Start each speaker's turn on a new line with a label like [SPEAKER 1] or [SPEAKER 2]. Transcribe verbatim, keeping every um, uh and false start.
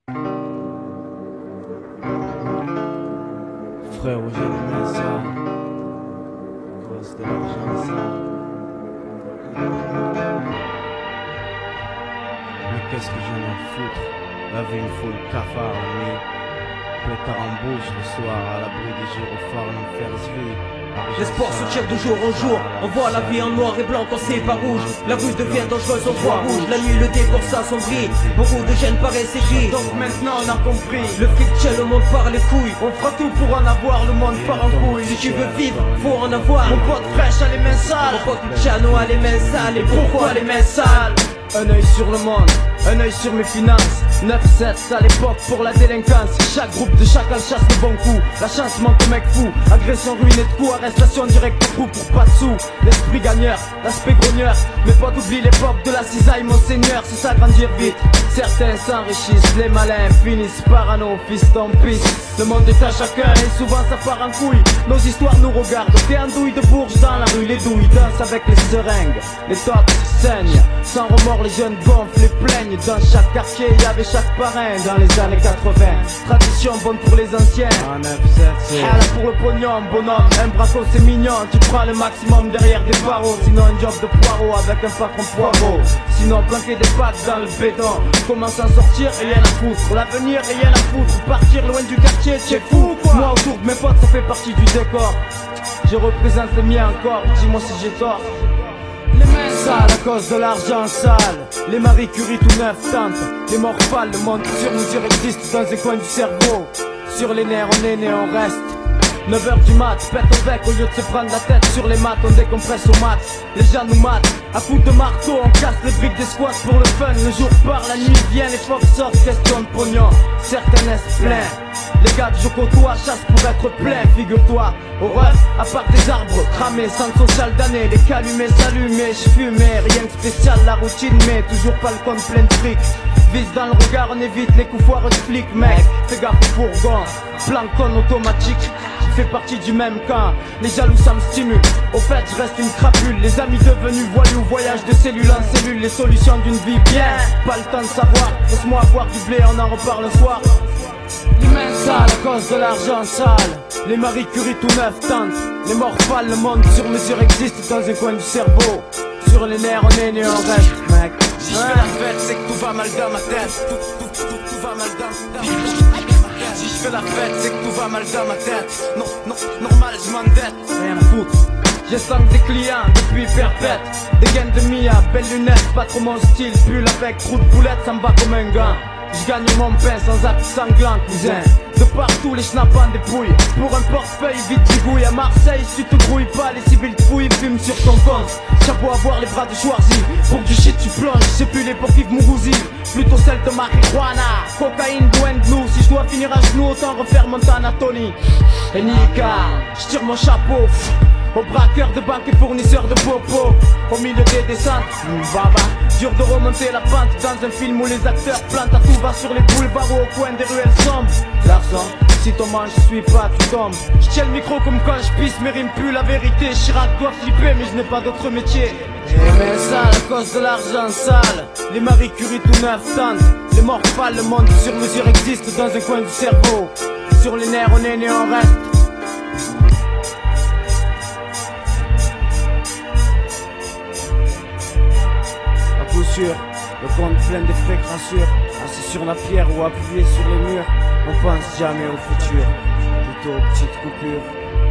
[SPEAKER 1] Frère, j'ai les ça, cause de l'argent sale. Mais qu'est-ce que j'en ai à foutre? Laver une foule cafard, mais pétard en bouche le soir, à l'abri des gyrophares, l'enfer se vit.
[SPEAKER 2] L'espoir se tire de jour en jour. On voit la vie en noir et blanc quand c'est pas rouge. La rue devient dangereuse, on voit rouge. La nuit le décor s'assombrit. Beaucoup de jeunes paraissent écrits.
[SPEAKER 3] Donc maintenant on a compris.
[SPEAKER 2] Le fric tient le monde par les couilles.
[SPEAKER 3] On fera tout pour en avoir, le monde part en couille.
[SPEAKER 2] Si tu veux vivre, faut en avoir.
[SPEAKER 3] Mon pote fraîche a les mains sales.
[SPEAKER 2] Mon pote Luciano a les mains sales. Et pourquoi les mains sales?
[SPEAKER 3] Un œil sur le monde, un œil sur mes finances. Neuf sept à l'époque pour la délinquance. Chaque groupe de chacal chasse le bon coup. La chance manque au mec fou. Agression, ruine et de coups. Arrestation directe au trou pour pas de sous. L'esprit gagneur, l'aspect grogneur. Mes potes oublient l'époque de la cisaille, mon seigneur. C'est ça grandir vite. Certains s'enrichissent, les malins finissent parano, fiston pisse. Le monde est à chacun et souvent ça part en couille. Nos histoires nous regardent. T'es en douille de bourge dans la rue. Les douilles dansent avec les seringues. Les tops saignent. Sans remords les jeunes gonflent et plaignent. Dans chaque quartier il y avait chaque parrain. Dans les années quatre-vingts, tradition bonne pour les anciens. Hala pour le pognon, bonhomme. Un braco c'est mignon. Tu prends le maximum derrière des barreaux. Sinon un job de poireau avec un patron poireau. Sinon planquer des pattes dans le béton. Comment s'en sortir, rien à foutre. L'avenir, rien à foutre. Partir loin du quartier, t'es fou quoi. Moi autour de mes potes ça fait partie du décor. Je représente les miens encore, dis-moi si j'ai tort. Les mains sales à cause de l'argent sale. Les Marie Curie tout neuf tentent. Les morphales, le monde sur mesure existe dans un coin du cerveau. Sur les nerfs on est né, on reste. neuf heures du mat, pète au bec au lieu de se prendre la tête sur les maths. On décompresse au mat, les gens nous matent. À coups de marteau on casse les briques des squats pour le fun. Le jour part, la nuit vient, les fox sortent, question de pognon. Certains naissent pleins. Les gars que je côtoie chassent pour être plein, figure-toi. Au ref, à part des arbres cramés, centre social d'année. Les calumés s'allumaient, je fumais, rien de spécial, la routine, mais toujours pas le compte plein de fric. Vise dans le regard, on évite les coups foireux de flics, mec. Fais gaffe au fourgon, plancon automatique. Je fais partie du même camp, les jaloux ça me stimule. Au fait je reste une crapule, les amis devenus voilus. Voyage de cellule en cellule, les solutions d'une vie bien. Pas le temps de savoir, laisse-moi avoir du blé, on en reparle le soir. Les mains sales à cause de l'argent sale. Les Marie Curie tout neuf tentent. Les morphales, le monde sur mesure existe dans un coin du cerveau. Sur les nerfs on est né, on reste, mec. Si je fais la fête c'est que tout va mal dans ma tête. Tout, tout, tout, tout va mal dans ma tête. Si je fais la fête c'est que tout va mal dans ma tête. Non, non, normal je m'endette. Rien à foutre. J'ai cinq des clients depuis perpète. Des gaines de Mia, belles lunettes, pas trop mon style. Pull avec trou de boulette, ça me va comme un gant. Je gagne mon pain sans acte sanglant, cousin. De partout les schnappes en dépouille. Pour un portefeuille vite bigouille. À Marseille si tu te grouilles pas, les civils te fouillent, fument sur ton compte. Chapeau avoir les bras de Schwarzy. Pour du shit tu plonges, c'est plus les pour vivre Mourouzi. Plutôt celle de marijuana, cocaïne, douane de nous. Si je dois finir à genoux, autant refaire mon Tony. Et Nika, je tire mon chapeau aux braqueurs de banque et fournisseurs de popo. Au milieu des descentes, baba. Dur de remonter la pente dans un film où les acteurs plantent à tout va sur les boulevards ou au coin des ruelles sombres. Garçon, si ton manche je suis pas, tu tombes. Je tiens le micro comme quand je pisse, mais rime plus la vérité. Chirac doit flipper, mais je n'ai pas d'autre métier. Les mains sales à cause de l'argent sale. Les Marie Curie tout neuf tentent. Les morphales, le monde sur mesure existe dans un coin du cerveau. Sur les nerfs on est né, on reste. Le compte plein d'effets crassures. Assis sur la pierre ou appuyé sur les murs. On pense jamais au futur, plutôt aux petites coupures.